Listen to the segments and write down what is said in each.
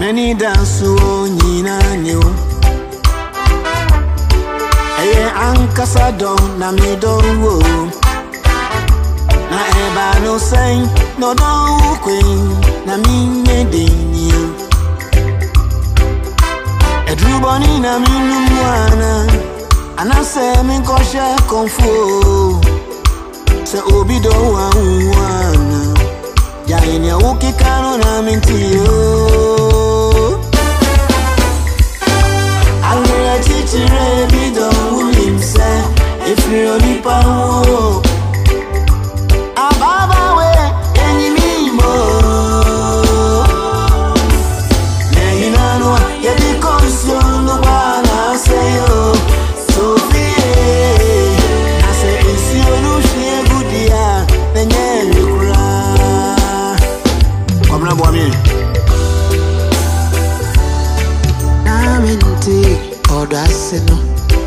Many dance nina new. Aye ankasa don na me don wo. Na eba no say no don queen na me nyedin you. Edruboni na me numwana. Anase me koshe konfu. Se obi do wana. Jaini ya ukikano na mintiyo. Alea chichire bido ulimse. Ifri onipa uo. Ababa we enyi mimo. Nehinanwa yedi konsyo nubana seyo. Sofie nase isi olushi egudia nenye yukula. Komna bwami na minti odaseno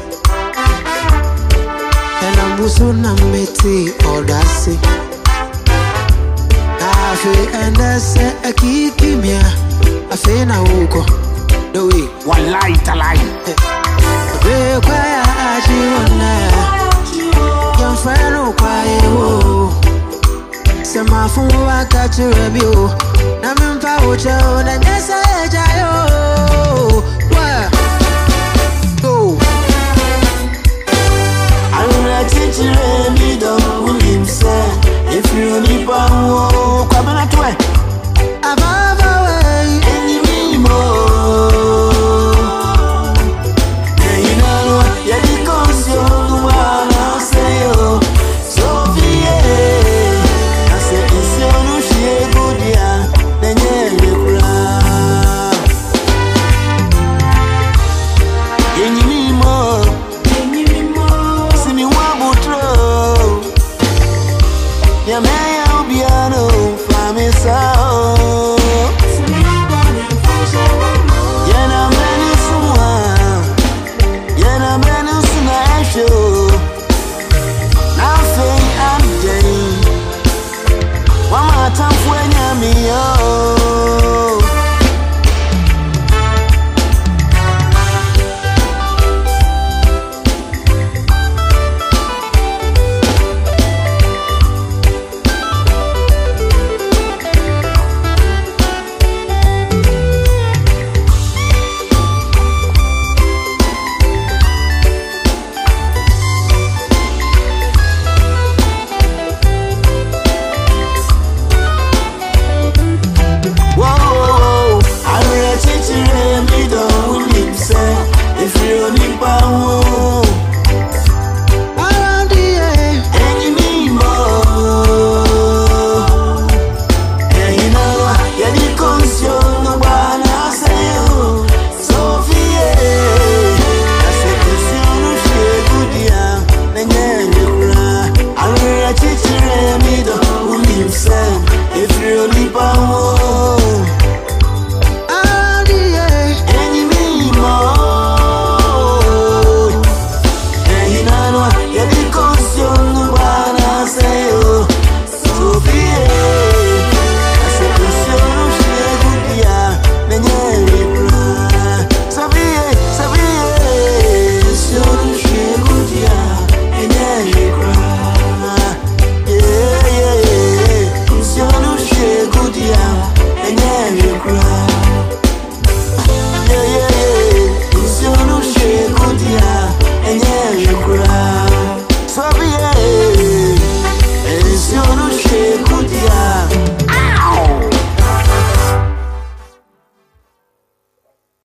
elambusu na meti odase afi endese akikimia afi na uko dowe wallahi talai be kwa ya ajiona yamfano kwa ewo sema fungu wakati rebio na mimpa ucha ona